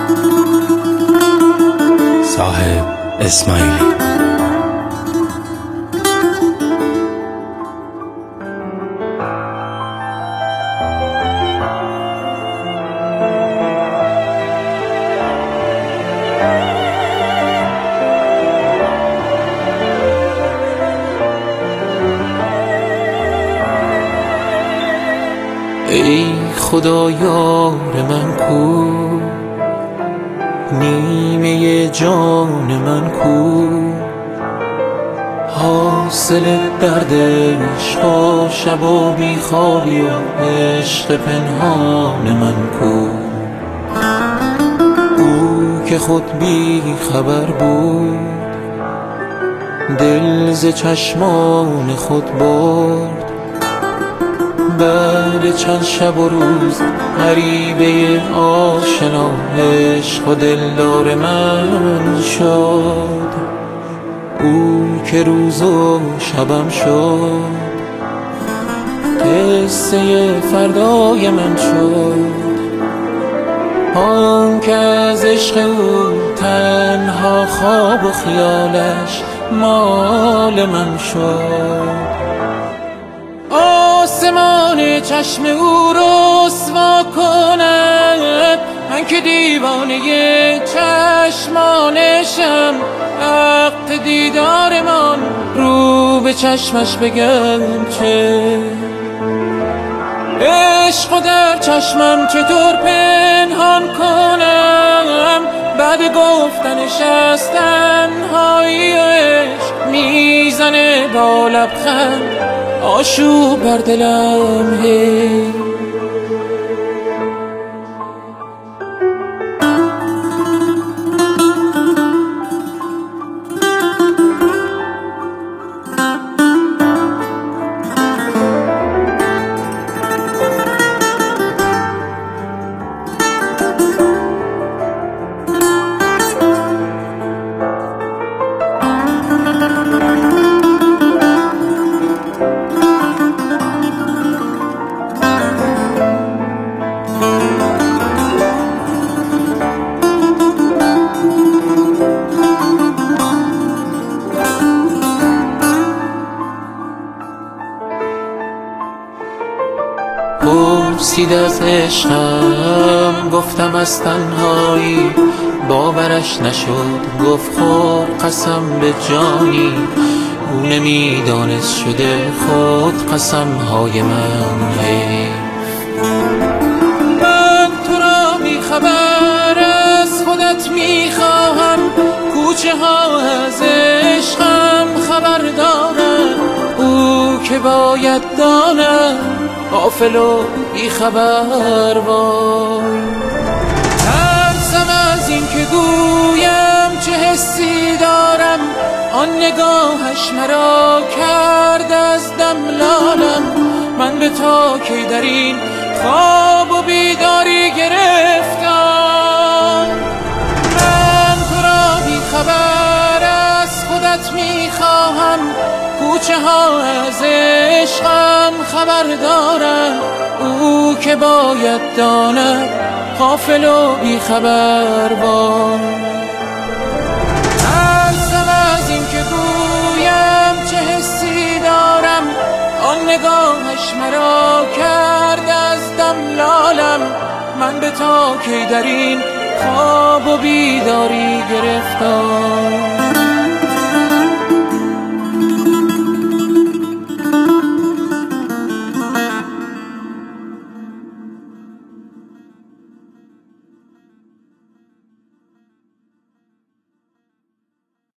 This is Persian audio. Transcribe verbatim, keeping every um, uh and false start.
صاحب اسماعیلی. ای خدا یار من کو، نیمه جان من کو، حاصل درد عشق و شب و بیخوابی و عشق پنهان من کو. او که خود بی خبر بود، دل ز چشمان خود برد، بعد چند شب و روز غریبه آشنا عشق و دلدار من شد. او که روز و شبم شد، قصه فردای من شد. آن که از عشق او تنها خواب و خیالش مال من شد. آسمان چشم او رسوا کند، من که دیوانه چشمانشم. وقت دیدارمان رو به چشمش بگم چه عشق و در چشمم چطور پنهان کنم. بعد گفتنش از تنهایی عشق میزنه با لبخند آشوب بر دلم. هی پرسید از عشقم، گفتم از تنهایی باورش نشد. گفت خور قسم به جانی، او نمیدانست شده خود قسم های من. من تو را بیخبر از خودت میخواهم، کوچه ها از عشقم خبر دارم. او که باید داند غافل و بیخبر وای. ترسم از این که گویم چه حسی دارم، آن نگاهش مرا کرد از دم لالم. من به تا کی در این خواب و بیداری گرفتم. من تو را بیخبر از خودت میخواهم، کوچه ها از عشقم خبر دارم. او که باید داند غافل و بیخبر وای. ترسم از این که گویم چه حسی دارم، آن نگاهش مرا کرد از دم لالم. من به تا کی در این خواب و بیداری گرفتم.